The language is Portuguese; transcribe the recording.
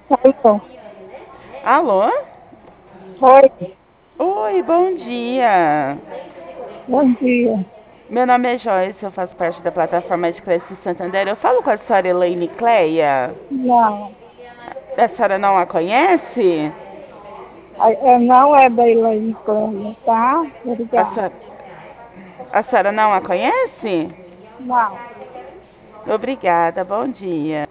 Alô, Alô? oi, Oi, bom dia. bom dia. Meu nome é Joyce, eu faço parte da plataforma de Cresce Santander. Eu falo com a senhora Elaine Cleia. Não, A senhora não a conhece? não é da Elaine Cleia, tá? A Obrigada. senhora, a senhora não a conhece? Não. Obrigada, bom dia.